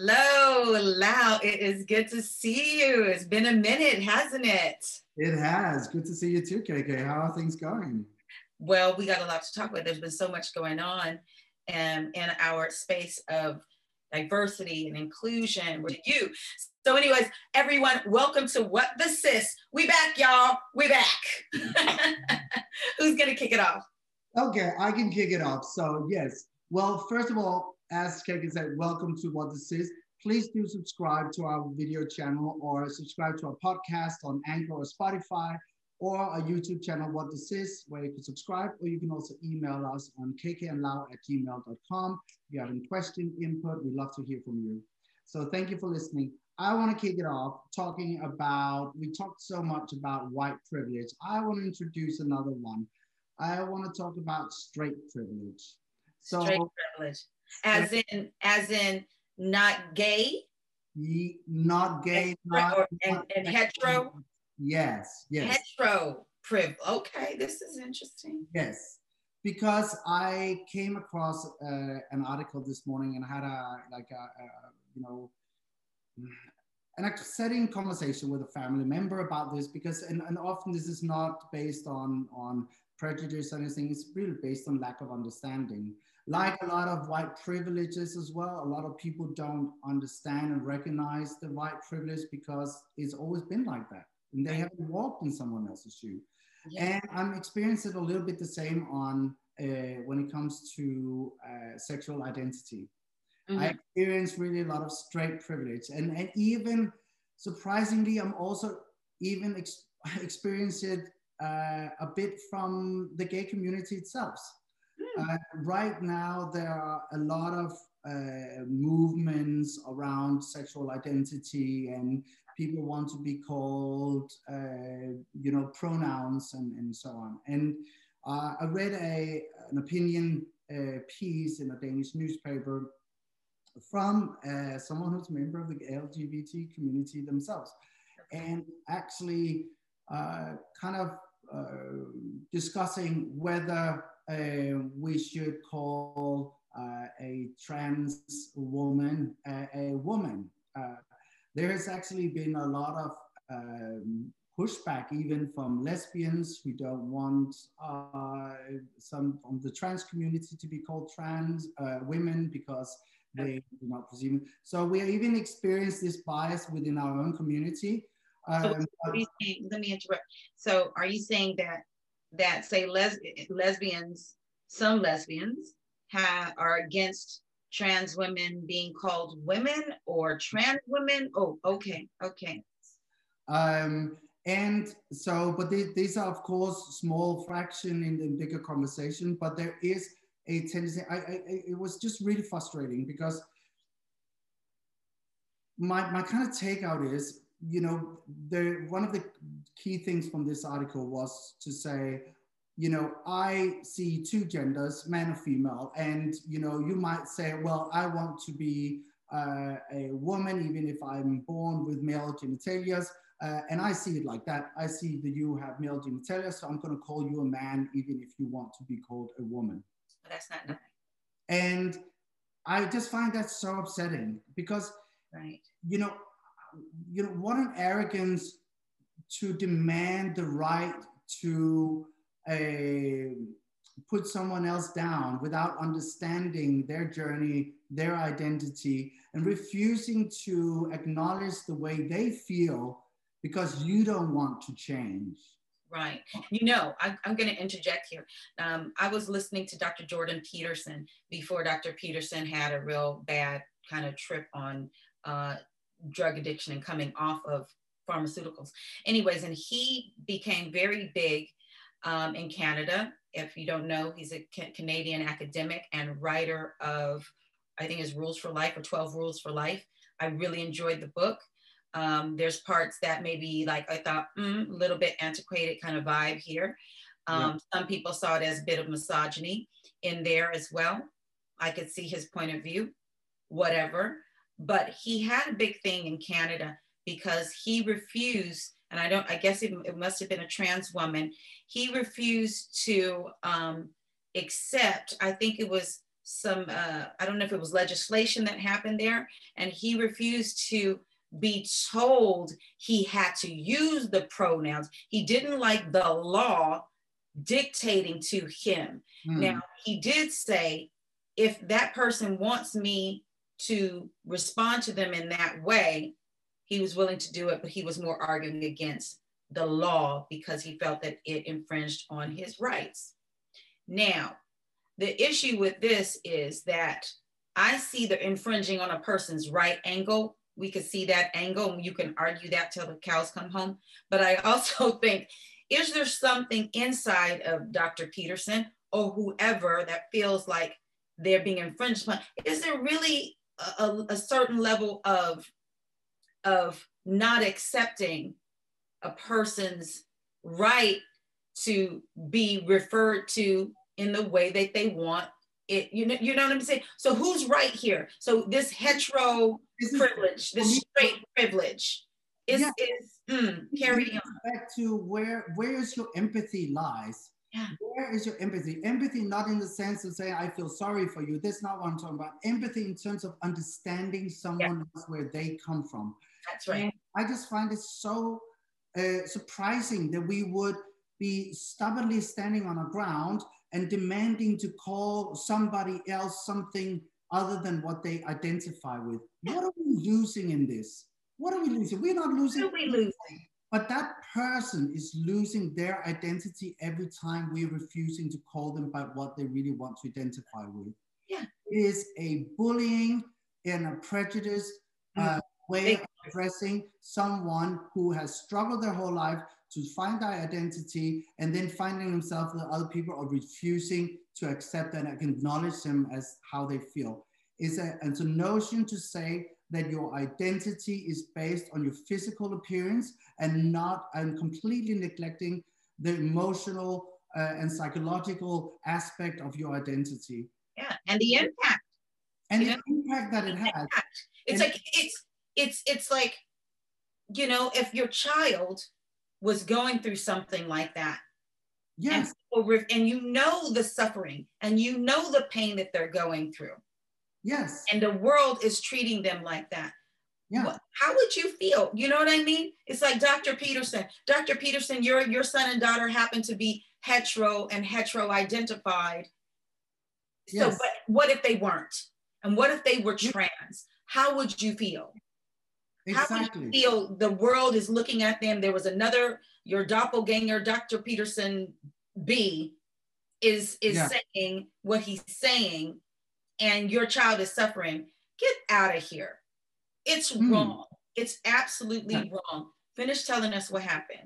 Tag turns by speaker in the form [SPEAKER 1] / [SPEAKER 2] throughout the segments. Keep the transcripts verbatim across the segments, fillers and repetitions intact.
[SPEAKER 1] Hello, Lau. It is good to see you. It's been a minute, hasn't it?
[SPEAKER 2] It has. Good to see you too, K K. How are things going?
[SPEAKER 1] Well, we got a lot to talk about. There's been so much going on um, in our space of diversity and inclusion with you. So anyways, everyone, welcome to What the Sis. We back, y'all. We back. Who's going to kick it off?
[SPEAKER 2] Okay, I can kick it off. So yes. Well, first of all, as K K said, welcome to What the Sis. Please do subscribe to our video channel or subscribe to our podcast on Anchor or Spotify or our YouTube channel, What the Sis, where you can subscribe, or you can also email us on k k and lau at gmail dot com. If you have any question, input, we'd love to hear from you. So thank you for listening. I want to kick it off talking about, we talked so much about white privilege. I want to introduce another one. I want to talk about straight privilege. So,
[SPEAKER 1] straight privilege, as in, as in not gay,
[SPEAKER 2] ye, not gay, not,
[SPEAKER 1] or, and,
[SPEAKER 2] not
[SPEAKER 1] and hetero.
[SPEAKER 2] Yes, yes.
[SPEAKER 1] Hetero privilege. Okay, this is interesting.
[SPEAKER 2] Yes, because I came across uh, an article this morning and had a like a, a you know an upsetting conversation with a family member about this, because and, and often this is not based on on prejudice or anything. It's really based on lack of understanding. Like a lot of white privileges as well, a lot of people don't understand and recognize the white privilege because it's always been like that, and they haven't walked in someone else's shoe. Yeah. And I'm experiencing a little bit the same on uh, when it comes to uh, sexual identity. Mm-hmm. I experience really a lot of straight privilege, and, and even surprisingly, I'm also even ex- experiencing uh, a bit from the gay community itself. Uh, right now, there are a lot of uh, movements around sexual identity, and people want to be called, uh, you know, pronouns and, and so on. And uh, I read a, an opinion uh, piece in a Danish newspaper from uh, someone who's a member of the L G B T community themselves, and actually uh, kind of uh, discussing whether Uh, we should call uh, a trans woman a, a woman. Uh, there has actually been a lot of um, pushback even from lesbians who don't want uh, some from the trans community to be called trans uh, women because they do not presume. So we even experienced this bias within our own community. Um,
[SPEAKER 1] so what are you saying? Let me interrupt. So are you saying that that say les- lesbians, some lesbians have, are against trans women being called women or trans women? Oh, okay, okay.
[SPEAKER 2] Um, and so, but they, these are of course small fraction in the bigger conversation, but there is a tendency, I, I, it was just really frustrating because my, my kind of takeout is, you know, the one of the key things from this article was to say, you know, I see two genders, man or female, and, you know, you might say, well, I want to be uh, a woman, even if I'm born with male genitalia, uh, and I see it like that. I see that you have male genitalia, so I'm going to call you a man, even if you want to be called a woman.
[SPEAKER 1] But that's not nice.
[SPEAKER 2] And I just find that so upsetting because,
[SPEAKER 1] right.
[SPEAKER 2] you know, you know, what an arrogance to demand the right to uh, put someone else down without understanding their journey, their identity, and refusing to acknowledge the way they feel because you don't want to change.
[SPEAKER 1] Right. You know, I, I'm going to interject here. Um, I was listening to Doctor Jordan Peterson before Doctor Peterson had a real bad kind of trip on uh, drug addiction and coming off of pharmaceuticals. Anyways, and he became very big um, in Canada. If you don't know, he's a ca- Canadian academic and writer of, I think it's Rules for Life or twelve Rules for Life. I really enjoyed the book. Um, there's parts that maybe like I thought, mm, a little bit antiquated kind of vibe here. Um, yeah. Some people saw it as a bit of misogyny in there as well. I could see his point of view, whatever. But he had a big thing in Canada because he refused, and I don't, I guess it, it must have been a trans woman. He refused to um, accept, I think it was some, uh, I don't know if it was legislation that happened there, and he refused to be told he had to use the pronouns. He didn't like the law dictating to him. Mm. Now, he did say, if that person wants me to respond to them in that way, he was willing to do it, but he was more arguing against the law because he felt that it infringed on his rights. Now, the issue with this is that I see the infringing on a person's right angle. We could see that angle, and you can argue that till the cows come home. But I also think, is there something inside of Doctor Peterson or whoever that feels like they're being infringed upon? Is there really a, a, a certain level of, of not accepting a person's right to be referred to in the way that they want it? You know, you know what I'm saying? So who's right here? So this hetero privilege, this straight privilege is, yeah. is mm, carrying on.
[SPEAKER 2] Back to where, where is your empathy lies?
[SPEAKER 1] Yeah.
[SPEAKER 2] Where is your empathy? Empathy, not in the sense of saying, I feel sorry for you. That's not what I'm talking about. Empathy in terms of understanding someone yeah. else, where they come from.
[SPEAKER 1] That's right.
[SPEAKER 2] And I just find it so uh, surprising that we would be stubbornly standing on the ground and demanding to call somebody else something other than what they identify with. Yeah. What are we losing in this? What are we losing? We're not losing.
[SPEAKER 1] What are we losing?
[SPEAKER 2] But that person is losing their identity every time we're refusing to call them by what they really want to identify with.
[SPEAKER 1] Yeah.
[SPEAKER 2] It is a bullying and a prejudice uh, way of addressing someone who has struggled their whole life to find their identity, and then finding themselves that other people are refusing to accept and acknowledge them as how they feel. It's a, it's a notion to say that your identity is based on your physical appearance and not, and completely neglecting the emotional uh, and psychological aspect of your identity.
[SPEAKER 1] Yeah, and the impact.
[SPEAKER 2] And the know? impact that it has.
[SPEAKER 1] Impact. It's
[SPEAKER 2] and
[SPEAKER 1] like, it's, it's, it's like, you know, if your child was going through something like that.
[SPEAKER 2] Yes.
[SPEAKER 1] And, and you know the suffering and you know the pain that they're going through.
[SPEAKER 2] Yes.
[SPEAKER 1] And the world is treating them like that.
[SPEAKER 2] Yeah.
[SPEAKER 1] What, how would you feel? You know what I mean? It's like Doctor Peterson. Doctor Peterson, your, your son and daughter happen to be hetero and hetero identified. So,
[SPEAKER 2] yes.
[SPEAKER 1] but what if they weren't? And what if they were trans? How would you feel?
[SPEAKER 2] Exactly.
[SPEAKER 1] How would you feel the world is looking at them? There was another, your doppelganger, Doctor Peterson B, is, is yeah. saying what he's saying, and your child is suffering. Get out of here. It's mm. wrong. It's absolutely yeah. wrong. Finish telling us what happened.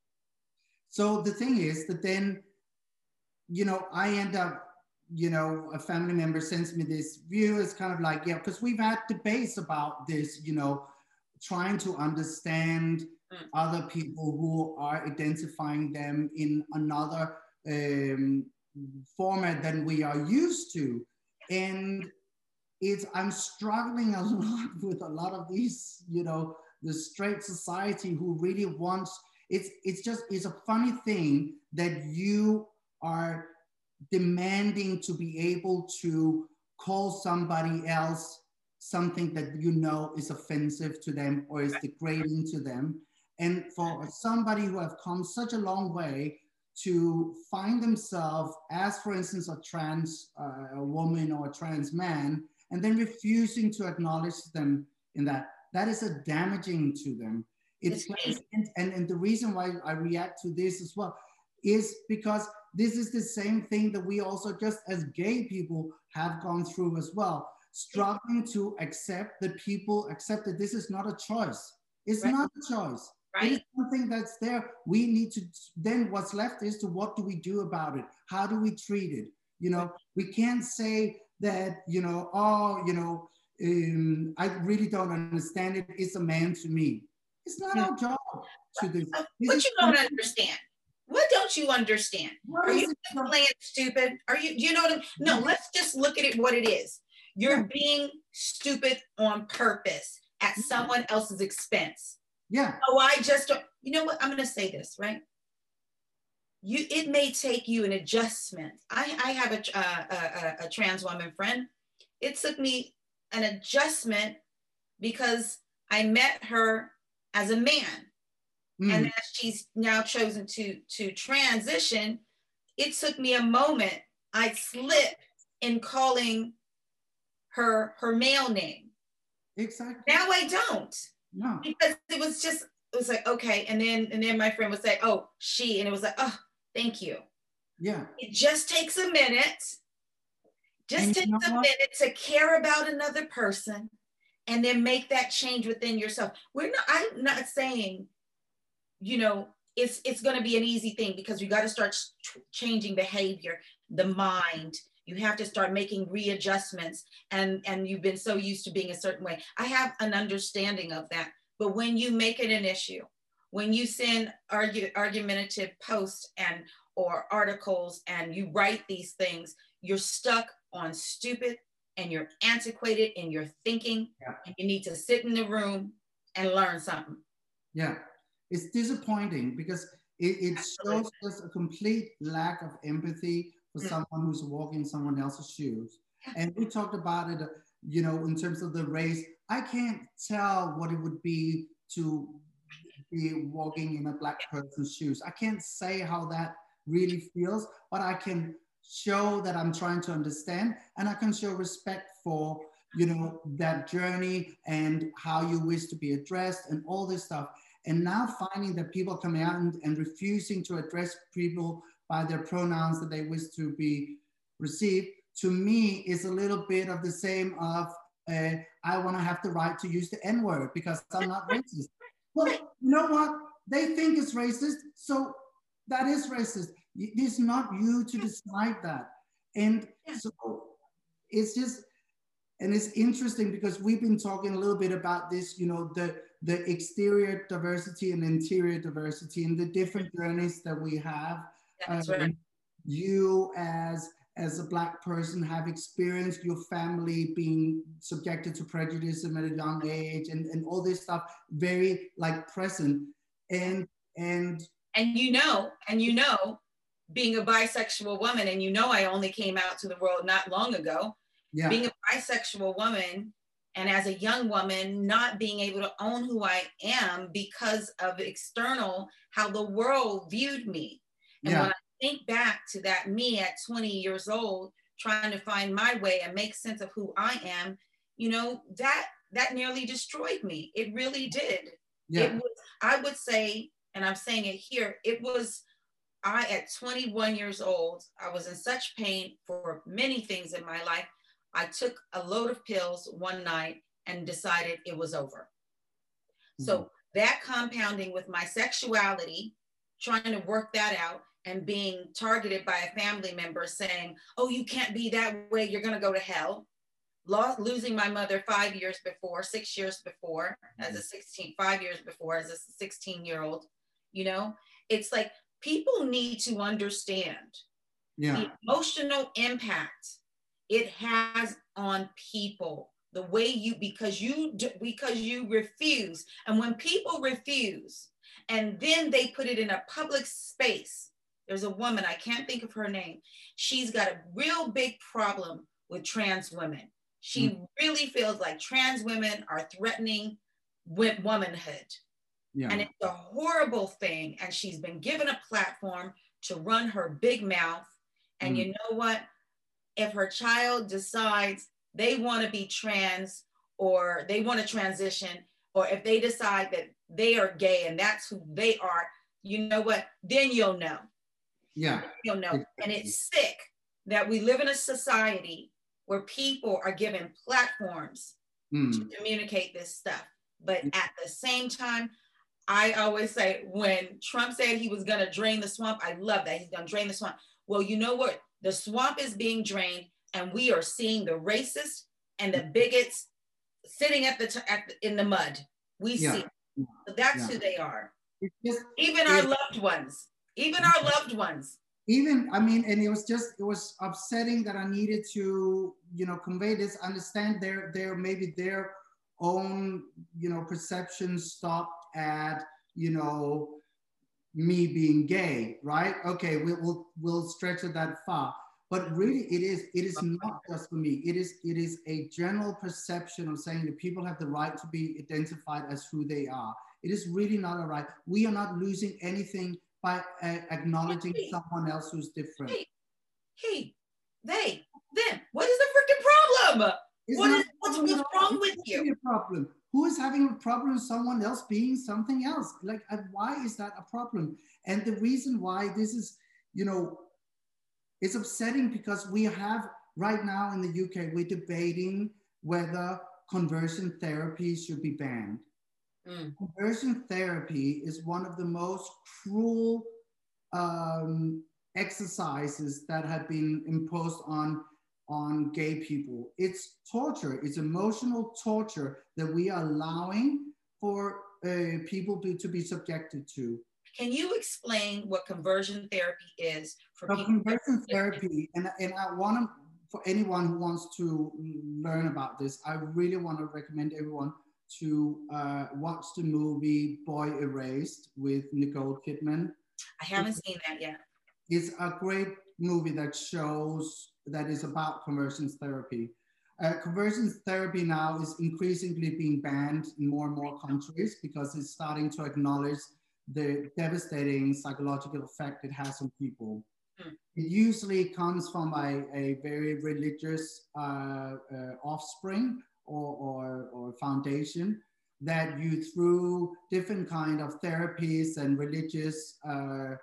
[SPEAKER 2] So the thing is that then, you know, I end up, you know, a family member sends me this view. It's kind of like, yeah, because we've had debates about this, you know, trying to understand mm. other people who are identifying them in another um, format than we are used to. And it's, I'm struggling a lot with a lot of these, you know, the straight society who really wants, it's, it's just, it's a funny thing that you are demanding to be able to call somebody else something that you know is offensive to them or is degrading to them. And for somebody who have come such a long way to find themselves as, for instance, a trans uh, a woman or a trans man, and then refusing to acknowledge them in that, that is a damaging to them. It's, and, and, and the reason why I react to this as well is because this is the same thing that we also just as gay people have gone through as well. Struggling to accept that people accept that this is not a choice. It's right. not a choice.
[SPEAKER 1] Right.
[SPEAKER 2] It is something that's there. We need to, then what's left is to what do we do about it? How do we treat it? You know, we can't say that, you know, oh, you know, um, I really don't understand it. It's a man to me. It's not yeah. our job to do.
[SPEAKER 1] What you don't understand? What don't you understand? What Are you playing stupid? Are you, do you know what I'm, no, let's just look at it what it is. You're yeah. being stupid on purpose at someone else's expense.
[SPEAKER 2] Yeah.
[SPEAKER 1] Oh, I just don't, you know what? I'm going to say this, right? you, it may take you an adjustment. I, I have a, a, a, a trans woman friend. It took me an adjustment because I met her as a man. Mm. And as she's now chosen to, to transition, it took me a moment. I slipped in calling her her male name.
[SPEAKER 2] Exactly.
[SPEAKER 1] Now I don't.
[SPEAKER 2] No.
[SPEAKER 1] Because it was just, it was like, okay. And then and then my friend would say, oh, she, and it was like, oh, thank you.
[SPEAKER 2] Yeah.
[SPEAKER 1] It just takes a minute. Just
[SPEAKER 2] and
[SPEAKER 1] takes
[SPEAKER 2] you know
[SPEAKER 1] a
[SPEAKER 2] what?
[SPEAKER 1] minute to care about another person and then make that change within yourself. We're not, I'm not saying, you know, it's it's going to be an easy thing, because you got to start changing behavior, the mind. You have to start making readjustments, and and you've been so used to being a certain way. I have an understanding of that, but when you make it an issue, when you send argue, argumentative posts and or articles and you write these things, you're stuck on stupid and you're antiquated in your thinking. Yeah. And you need to sit in the room and learn something.
[SPEAKER 2] Yeah. It's disappointing because it, it shows us a complete lack of empathy for mm. someone who's walking in someone else's shoes. And we talked about it, you know, in terms of the race. I can't tell what it would be to be walking in a Black person's shoes. I can't say how that really feels, but I can show that I'm trying to understand, and I can show respect for, you know, that journey and how you wish to be addressed and all this stuff. And now finding that people coming out and, and refusing to address people by their pronouns that they wish to be received, to me is a little bit of the same of, uh, I want to have the right to use the N-word because I'm not racist. Well, you know what? They think it's racist, so that is racist. It's not you to decide that. And so it's just, and it's interesting because we've been talking a little bit about this, you know, the, the exterior diversity and interior diversity and the different journeys that we have.
[SPEAKER 1] That's
[SPEAKER 2] um,
[SPEAKER 1] right.
[SPEAKER 2] You as, as a Black person have experienced your family being subjected to prejudice at a young age and, and all this stuff very like present. And, and,
[SPEAKER 1] and you know, and you know, being a bisexual woman, and you know, I only came out to the world not long ago. Yeah. Being a bisexual woman, and as a young woman, not being able to own who I am because of external, how the world viewed me. And yeah. when I think back to that me at twenty years old, trying to find my way and make sense of who I am, you know, that, that nearly destroyed me. It really did. Yeah. It was, I would say, and I'm saying it here, it was, I, at twenty-one years old, I was in such pain for many things in my life. I took a load of pills one night and decided it was over. Mm-hmm. So that compounding with my sexuality, trying to work that out, and being targeted by a family member saying, oh, you can't be that way, you're gonna go to hell. Lost, losing my mother five years before, six years before, mm-hmm. as a sixteen, five years before, as a sixteen year old, you know, it's like, people need to understand yeah. the emotional impact it has on people, the way you, because you, because you refuse. And when people refuse, and then they put it in a public space, there's a woman, I can't think of her name. She's got a real big problem with trans women. She mm. really feels like trans women are threatening with womanhood. Yeah. And it's a horrible thing. And she's been given a platform to run her big mouth. And mm. you know what? If her child decides they want to be trans, or they want to transition, or if they decide that they are gay and that's who they are, you know what? Then you'll know. Yeah. You'll know. And it's sick that we live in a society where people are given platforms mm. to communicate this stuff. But at the same time, I always say, when Trump said he was going to drain the swamp, I love that. He's going to drain the swamp. Well, you know what? The swamp is being drained, and we are seeing the racists and the bigots sitting at the, t- at the in the mud. We yeah. see. So that's yeah. who they are. Just, even our loved ones. Even our loved ones.
[SPEAKER 2] Even, I mean, and it was just, it was upsetting that I needed to, you know, convey this, understand their, their, maybe their own, you know, perceptions stopped at, you know, me being gay, right? Okay, we, we'll we'll stretch it that far. But really, it is it is not just for me. It is it is a general perception of saying that people have the right to be identified as who they are. It is really not a right. We are not losing anything by uh, acknowledging
[SPEAKER 1] Hey,
[SPEAKER 2] someone else who's different.
[SPEAKER 1] hey, hey, they, them. What is the freaking problem?
[SPEAKER 2] It's
[SPEAKER 1] What
[SPEAKER 2] not
[SPEAKER 1] is what's what's wrong with you?
[SPEAKER 2] a problem. Who is having a problem with someone else being something else? Like, uh, why is that a problem? And the reason why this is, you know, it's upsetting because we have right now in the U K, we're debating whether conversion therapy should be banned. Mm. Conversion therapy is one of the most cruel um, exercises that have been imposed on, on gay people. It's torture, it's emotional torture that we are allowing for uh, people to, to be subjected to.
[SPEAKER 1] Can you explain what conversion therapy is for
[SPEAKER 2] so
[SPEAKER 1] people?
[SPEAKER 2] Conversion therapy, and, and I want to, for anyone who wants to learn about this, I really want to recommend everyone to uh, watch the movie Boy Erased with Nicole Kidman.
[SPEAKER 1] I haven't seen that yet.
[SPEAKER 2] It's a great movie that shows, that is about conversion therapy. Uh, conversion therapy now is increasingly being banned in more and more countries because it's starting to acknowledge the devastating psychological effect it has on people. Hmm. It usually comes from a, a very religious uh, uh, offspring or, or, or foundation that you, through different kind of therapies and religious uh,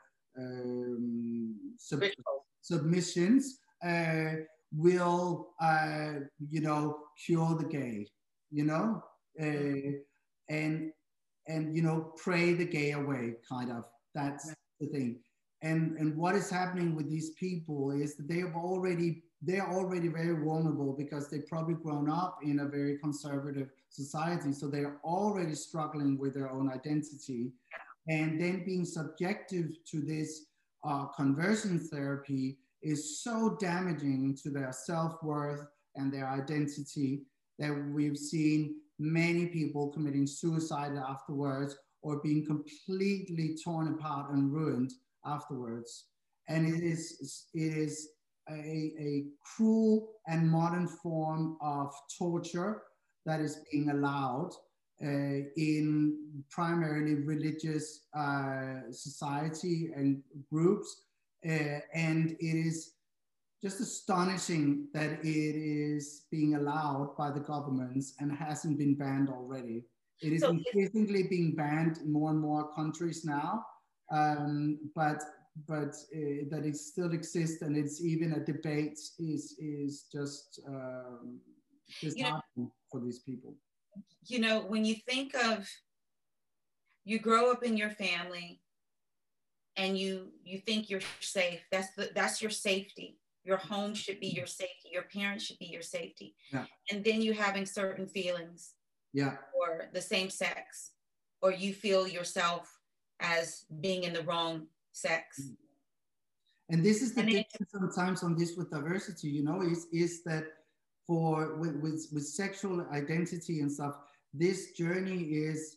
[SPEAKER 2] um, sub submissions, uh, will, uh, you know, cure the gay, you know, uh, and and you know, pray the gay away, kind of. That's the thing. And and what is happening with these people is that they have already they're already very vulnerable because they've probably grown up in a very conservative society, so they're already struggling with their own identity, and then being subjective to this uh, conversion therapy is so damaging to their self-worth and their identity that we've seen many people committing suicide afterwards or being completely torn apart and ruined afterwards. And it is, it is a, a cruel and modern form of torture that is being allowed uh, in primarily religious uh, society and groups. Uh, and it is just astonishing that it is being allowed by the governments and hasn't been banned already. It is so increasingly being banned in more and more countries now, um, but but uh, that it still exists, and it's even a debate is is just um, disheartening you know, for these people.
[SPEAKER 1] You know, when you think of, you grow up in your family, and you you think you're safe. That's the that's your safety. Your home should be your safety. Your parents should be your safety. Yeah. And then you having certain feelings.
[SPEAKER 2] Yeah.
[SPEAKER 1] Or the same sex, or you feel yourself as being in the wrong sex.
[SPEAKER 2] And this is the and difference it, sometimes on this with diversity, you know, is, is that for with, with, with sexual identity and stuff, this journey is,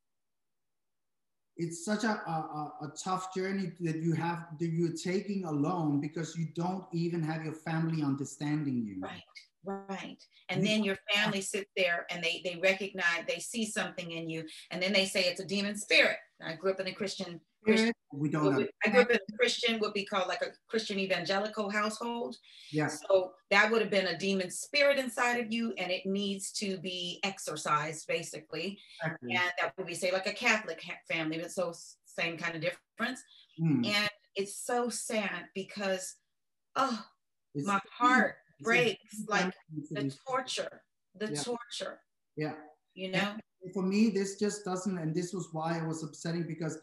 [SPEAKER 2] it's such a, a, a tough journey that you have, that you're taking alone because you don't even have your family understanding you.
[SPEAKER 1] Right. Right. And then your family sits there and they, they recognize, they see something in you, and then they say it's a demon spirit. I grew up in a Christian, Christian
[SPEAKER 2] we don't know.
[SPEAKER 1] I grew up in a Christian, what we call like a Christian evangelical household.
[SPEAKER 2] Yeah.
[SPEAKER 1] So that would have been a demon spirit inside of you, and it needs to be exorcised, basically. Exactly. And that would be, say, like a Catholic family, but so same kind of difference. Mm. And it's so sad because, oh, it's my heart breaks, like the torture, the yeah. torture.
[SPEAKER 2] Yeah.
[SPEAKER 1] You know?
[SPEAKER 2] And for me, this just doesn't, and this was why it was upsetting, because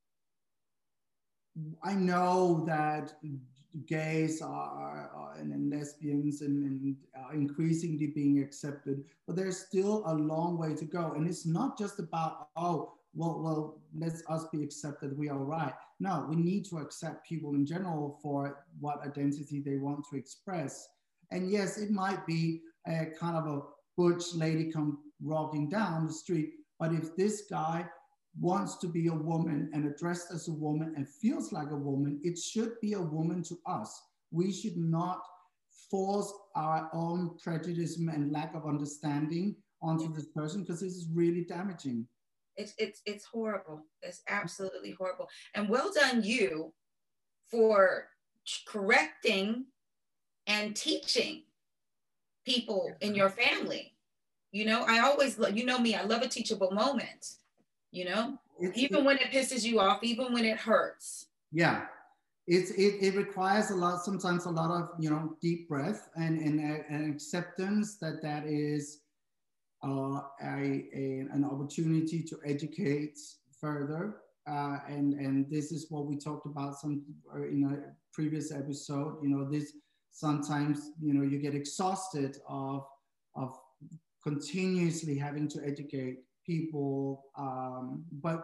[SPEAKER 2] I know that gays are, are and, and lesbians and, and are increasingly being accepted, but there's still a long way to go. And it's not just about, oh, well, well, let's us be accepted, we are right. No, we need to accept people in general for what identity they want to express. And yes, it might be a kind of a butch lady come walking down the street, but if this guy wants to be a woman and addressed as a woman and feels like a woman, it should be a woman to us. We should not force our own prejudice and lack of understanding onto this person, because this is really damaging.
[SPEAKER 1] It's, it's, it's horrible. It's absolutely horrible. And well done you for correcting and teaching people in your family. You know, I always, you know me, I love a teachable moment, you know, it's, even it, when it pisses you off, even when it hurts.
[SPEAKER 2] Yeah. It's, it, it requires a lot, sometimes a lot of, you know, deep breath and, and, and acceptance that that is uh, a, a, an opportunity to educate further. Uh, and, and this is what we talked about some in a previous episode. You know, this sometimes, you know, you get exhausted of, of continuously having to educate people. Um, but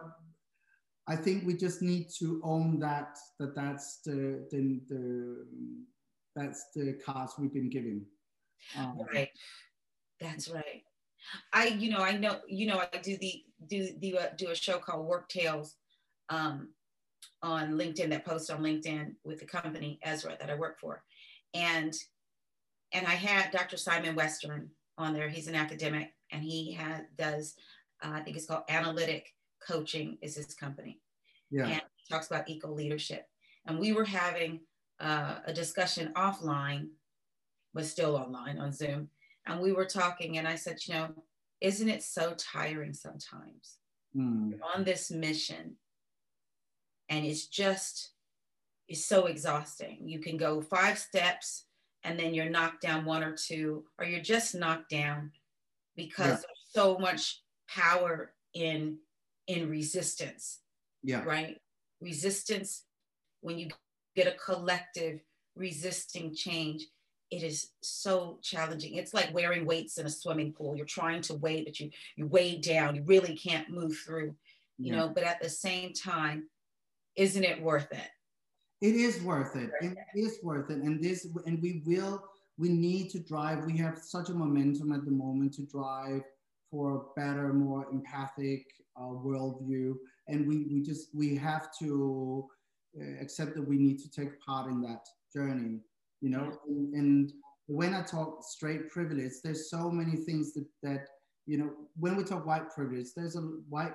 [SPEAKER 2] I think we just need to own that, that that's the, the, the that's the cards we've been given. Um,
[SPEAKER 1] right. That's right. I, you know, I know, you know, I do the, do, do, uh, do a show called Work Tales um, on LinkedIn, that post on LinkedIn with the company Ezra that I work for. And, and I had Doctor Simon Western on there. He's an academic, and he had, does, uh, I think it's called Analytic Coaching is his company.
[SPEAKER 2] Yeah.
[SPEAKER 1] And he talks about eco leadership. And we were having uh, a discussion offline, but still online on Zoom. And we were talking, and I said, you know, isn't it so tiring sometimes?
[SPEAKER 2] Mm.
[SPEAKER 1] You're on this mission, and it's just, it's so exhausting. You can go five steps and then you're knocked down one or two, or you're just knocked down because yeah. there's so much power in, in resistance.
[SPEAKER 2] Yeah.
[SPEAKER 1] Right? Resistance, when you get a collective resisting change, it is so challenging. It's like wearing weights in a swimming pool. You're trying to wade, but you, you weighed down. You really can't move through, you yeah. know, but at the same time, isn't it worth it?
[SPEAKER 2] It is worth it. It is worth it. And this, and we will, we need to drive. We have such a momentum at the moment to drive for a better, more empathic uh, worldview. And we, we just, we have to uh, accept that we need to take part in that journey, you know? And, and when I talk straight privilege, there's so many things that, that, you know, when we talk white privilege, there's a white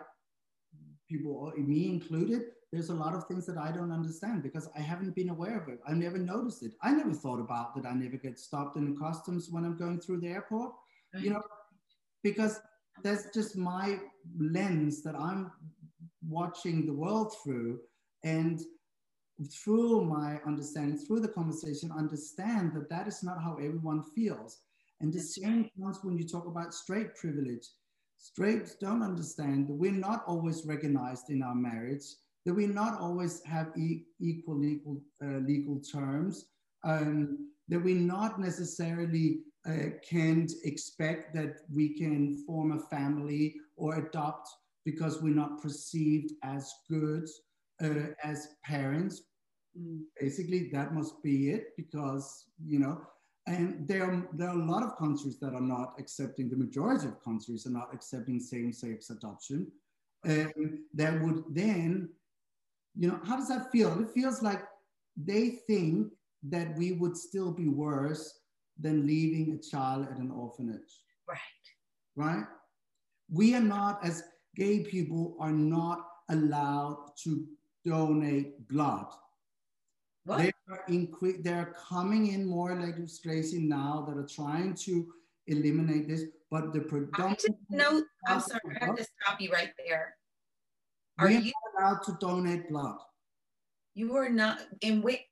[SPEAKER 2] people, me included, there's a lot of things that I don't understand because I haven't been aware of it. I never noticed it. I never thought about that. I never get stopped in the customs when I'm going through the airport, right. you know, because that's just my lens that I'm watching the world through. And through my understanding, through the conversation, understand that that is not how everyone feels. And the same comes when you talk about straight privilege. Straights don't understand that we're not always recognized in our marriage, that we not always have e equal legal, uh, legal terms, um, that we not necessarily uh, can't expect that we can form a family or adopt because we're not perceived as good uh, as parents. Mm. Basically, that must be it because, you know, and there are, there are a lot of countries that are not accepting, the majority of countries are not accepting same-sex adoption. Um, that would then, you know, how does that feel? It feels like they think that we would still be worse than leaving a child at an orphanage.
[SPEAKER 1] Right.
[SPEAKER 2] Right? We are not, as gay people, are not allowed to donate blood.
[SPEAKER 1] What?
[SPEAKER 2] They are, incre- they're coming in more legislation now that are trying to eliminate this, but the predominant...
[SPEAKER 1] I didn't know, I'm sorry, I have to stop you right there.
[SPEAKER 2] Are we are you not allowed to donate blood?
[SPEAKER 1] You are not, in wait,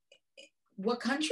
[SPEAKER 1] what country?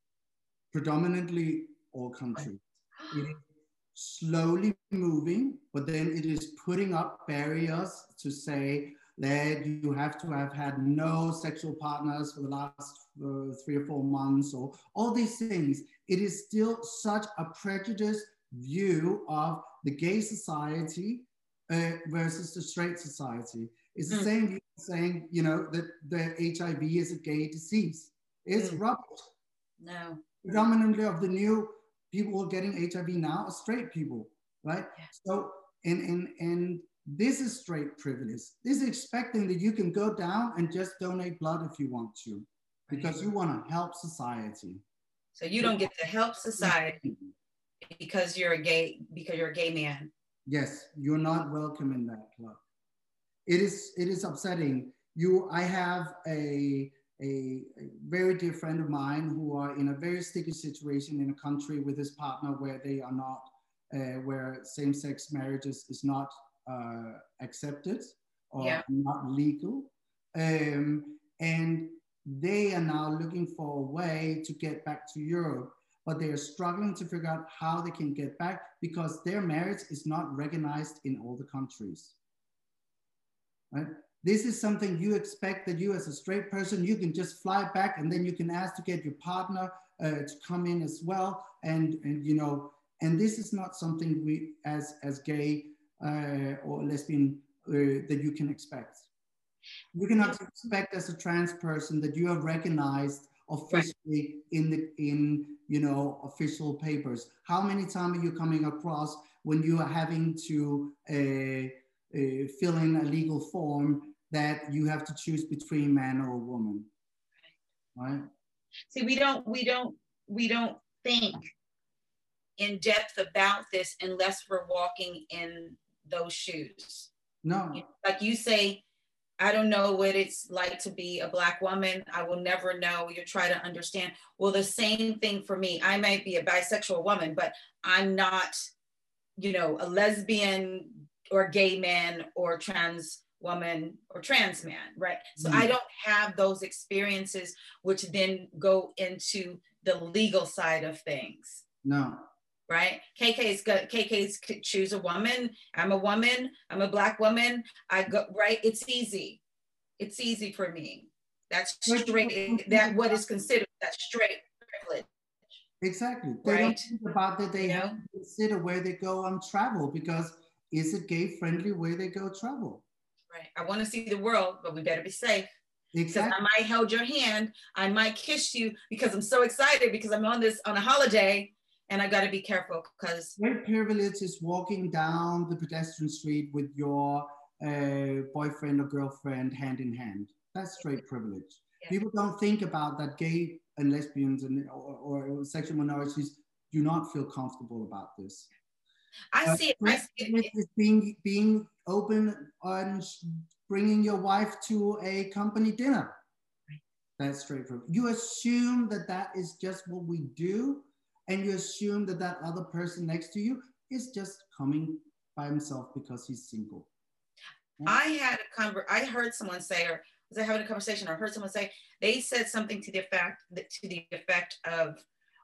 [SPEAKER 2] Predominantly all countries. It is slowly moving, but then it is putting up barriers to say that you have to have had no sexual partners for the last uh, three or four months, or all these things. It is still such a prejudiced view of the gay society uh, versus the straight society. It's the mm. same view saying, you know, that the H I V is a gay disease. It's mm. rubbish.
[SPEAKER 1] No.
[SPEAKER 2] Predominantly of the new people who are getting H I V now are straight people, right?
[SPEAKER 1] Yeah.
[SPEAKER 2] So, and, and, and This is straight privilege. This is expecting that you can go down and just donate blood if you want to, because you want to help society.
[SPEAKER 1] So you don't get to help society because you're a gay, because you're a gay man.
[SPEAKER 2] Yes, you're not welcome in that club. It is, it is upsetting. You, I have a, a, a very dear friend of mine who are in a very sticky situation in a country with his partner where they are not, uh, where same-sex marriages is not uh, accepted or
[SPEAKER 1] yeah.
[SPEAKER 2] not legal. Um, and they are now looking for a way to get back to Europe, but they are struggling to figure out how they can get back because their marriage is not recognized in all the countries. Right? This is something you expect that you as a straight person, you can just fly back and then you can ask to get your partner uh, to come in as well. And, and, you know, and this is not something we as, as gay uh, or lesbian uh, that you can expect. You cannot expect as a trans person that you are recognized officially right. in the in you know official papers. How many times are you coming across when you are having to uh, uh, fill in a legal form that you have to choose between man or a woman? Right.
[SPEAKER 1] See, we don't we don't we don't think in depth about this unless we're walking in those shoes.
[SPEAKER 2] No.
[SPEAKER 1] Like you say, I don't know what it's like to be a Black woman. I will never know. You try to understand. Well, the same thing for me. I might be a bisexual woman, but I'm not, you know, a lesbian or gay man or trans woman or trans man, right? So mm-hmm. I don't have those experiences, which then go into the legal side of things.
[SPEAKER 2] No.
[SPEAKER 1] Right? K K's got K K's choose a woman. I'm a woman. I'm a Black woman. I go right. It's easy. It's easy for me. That's straight. That what is considered that straight privilege.
[SPEAKER 2] Exactly. They
[SPEAKER 1] right?
[SPEAKER 2] don't think about that. They
[SPEAKER 1] you
[SPEAKER 2] have
[SPEAKER 1] know?
[SPEAKER 2] to consider where they go on travel because is it gay friendly where they go travel?
[SPEAKER 1] Right. I want to see the world, but we better be safe.
[SPEAKER 2] Exactly.
[SPEAKER 1] Because I might hold your hand. I might kiss you because I'm so excited because I'm on this on a holiday. And I got to be careful because
[SPEAKER 2] straight privilege is walking down the pedestrian street with your uh, boyfriend or girlfriend hand in hand. That's straight privilege. Yeah. People don't think about that gay and lesbians and or, or sexual minorities do not feel comfortable about this.
[SPEAKER 1] I
[SPEAKER 2] uh,
[SPEAKER 1] see it. I see it.
[SPEAKER 2] Is being being open and bringing your wife to a company dinner. That's straight privilege. You assume that that is just what we do. And you assume that that other person next to you is just coming by himself because he's single.
[SPEAKER 1] Yeah. I had a conver- I heard someone say, or was I having a conversation, or heard someone say, they said something to the effect, to the effect of,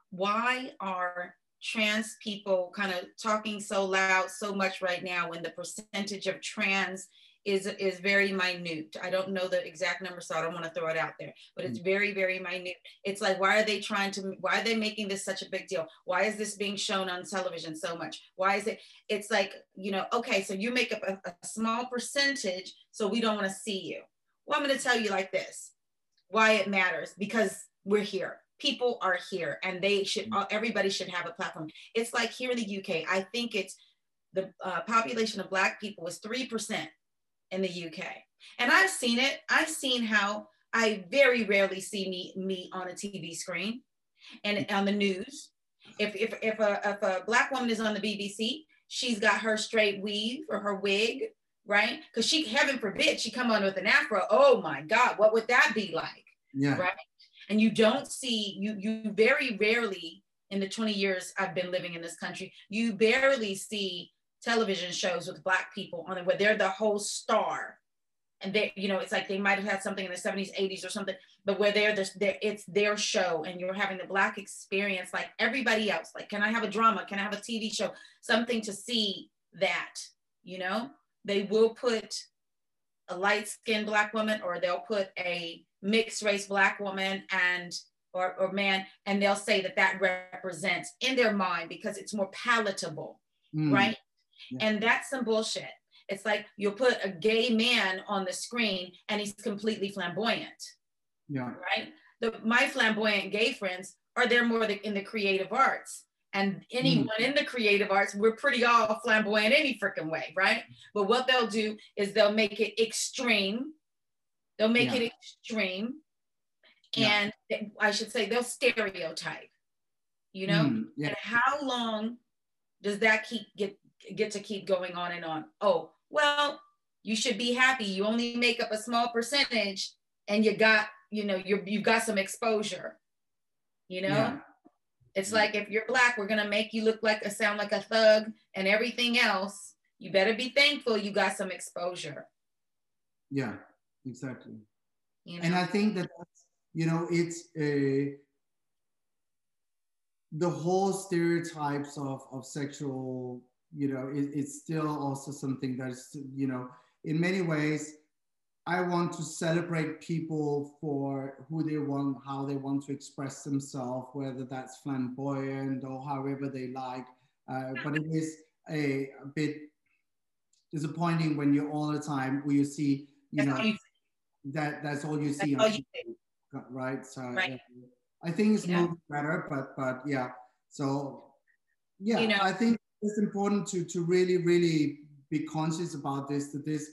[SPEAKER 1] why are trans people kind of talking so loud so much right now when the percentage of trans is is very minute. I don't know the exact number, so I don't want to throw it out there, but it's very, very minute. It's like, why are they trying to, why are they making this such a big deal? Why is this being shown on television so much? Why is it, it's like, you know, okay, so you make up a, a small percentage, so we don't want to see you. Well, I'm going to tell you like this, why it matters, because we're here. People are here and they should, everybody should have a platform. It's like here in the U K, I think it's the uh, population of Black people is three percent. In the U K. And I've seen it. I've seen how I very rarely see me, me on a T V screen and on the news. If, if, if, a, if a Black woman is on the B B C, she's got her straight weave or her wig, right? Because she, heaven forbid, she come on with an afro. Oh my God, what would that be like?
[SPEAKER 2] Yeah.
[SPEAKER 1] Right? And you don't see, you, you very rarely, in the twenty years I've been living in this country, you barely see television shows with Black people on it where they're the whole star, and they, you know, it's like they might have had something in the seventies, eighties or something, but where they're, they're it's their show and you're having the Black experience like everybody else. Like, can I have a drama? Can I have a T V show? Something to see that, you know, they will put a light-skinned Black woman, or they'll put a mixed race Black woman and or, or man, and they'll say that that represents in their mind because it's more palatable, mm. right? Yeah. And that's some bullshit. It's like you'll put a gay man on the screen and he's completely flamboyant.
[SPEAKER 2] Yeah.
[SPEAKER 1] Right? The, my flamboyant gay friends are there more the, in the creative arts. And anyone mm. in the creative arts, we're pretty all flamboyant any freaking way, right? But what they'll do is they'll make it extreme. They'll make yeah. it extreme. And yeah. I should say they'll stereotype, you know? Mm, yeah. And how long does that keep get, get to keep going on and on? Oh, well, you should be happy. You only make up a small percentage and you got, you know, you're, you've got some exposure, you know? Yeah. It's like, if you're Black, we're gonna make you look like a sound like a thug, and everything else, you better be thankful you got some exposure.
[SPEAKER 2] Yeah, exactly. You know? And I think that, you know, it's a, the whole stereotypes of, of sexual, you know, it, it's still also something that's, you know, in many ways, I want to celebrate people for who they want, how they want to express themselves, whether that's flamboyant or however they like. Uh, but it is a, a bit disappointing when you're all the time where you see, you know, that that's all you see, on you right? So right. Uh, I think it's yeah. moved better, but but yeah. So yeah, you know, I think it's important to to really really be conscious about this. That this.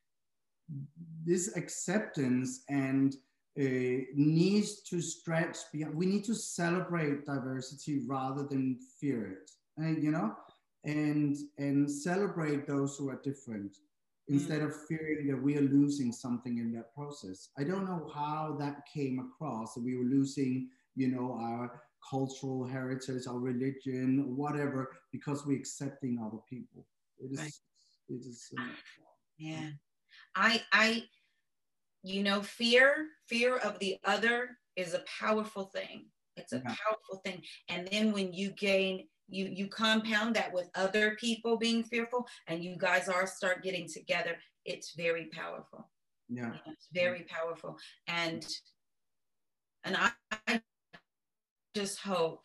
[SPEAKER 2] This acceptance and uh, needs to stretch beyond. We need to celebrate diversity rather than fear it, and, you know, and and celebrate those who are different instead mm. of fearing that we are losing something in that process. I don't know how that came across, that we were losing, you know, our cultural heritage, our religion, whatever, because we're accepting other people. It is, right. it is. Uh,
[SPEAKER 1] yeah. I, I, you know, fear, fear of the other is a powerful thing. It's a yeah. powerful thing. And then when you gain, you, you compound that with other people being fearful, and you guys are start getting together, it's very powerful.
[SPEAKER 2] Yeah.
[SPEAKER 1] It's very powerful. And, and I, I just hope,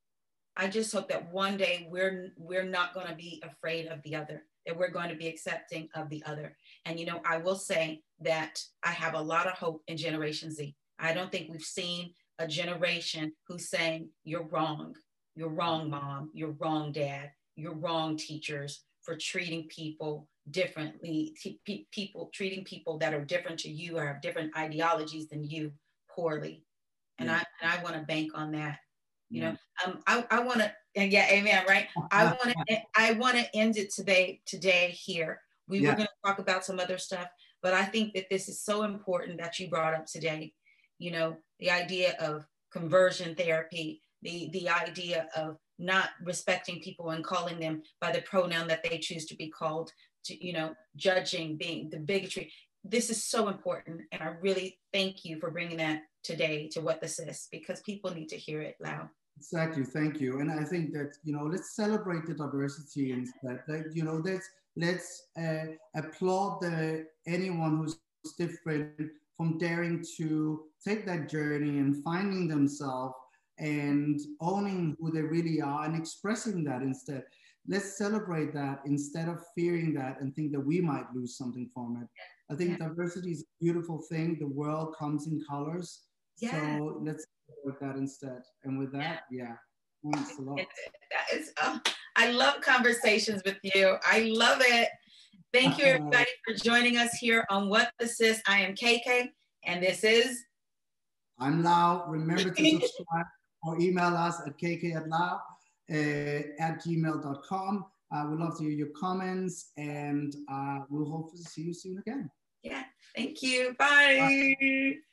[SPEAKER 1] I just hope that one day we're, we're not going to be afraid of the other, that we're going to be accepting of the other. And, you know, I will say that I have a lot of hope in Generation Z. I don't think we've seen a generation who's saying, you're wrong. You're wrong, mom. You're wrong, dad. You're wrong, teachers, for treating people differently, T- people treating people that are different to you or have different ideologies than you poorly. And yeah. I, and I want to bank on that. You know, um, I, I want to, and yeah, amen, right? I want to, I want to end it today, today here. We yeah. were going to talk about some other stuff, but I think that this is so important that you brought up today. You know, the idea of conversion therapy, the, the idea of not respecting people and calling them by the pronoun that they choose to be called, to, you know, judging, being the bigotry. This is so important. And I really thank you for bringing that today to What the Sis, because people need to hear it loud.
[SPEAKER 2] Exactly, thank you. And I think that, you know, let's celebrate the diversity instead. Like, you know, let's let's uh, applaud the anyone who's different from daring to take that journey and finding themselves and owning who they really are and expressing that instead. Let's celebrate that instead of fearing that and think that we might lose something from it. I think yeah. diversity is a beautiful thing. The world comes in colors. Yeah. So let's with that instead. And with that, yeah, thanks a lot.
[SPEAKER 1] That is, oh, I love conversations with you. I love it. Thank you, everybody, for joining us here on What the Sis. I am K K, and this is...
[SPEAKER 2] I'm Lau. Remember to subscribe or email us at k k at lau uh, at gmail dot com. Uh, we'd love to hear your comments, and uh, we'll hopefully see you soon again.
[SPEAKER 1] Yeah, thank you. Bye. Bye.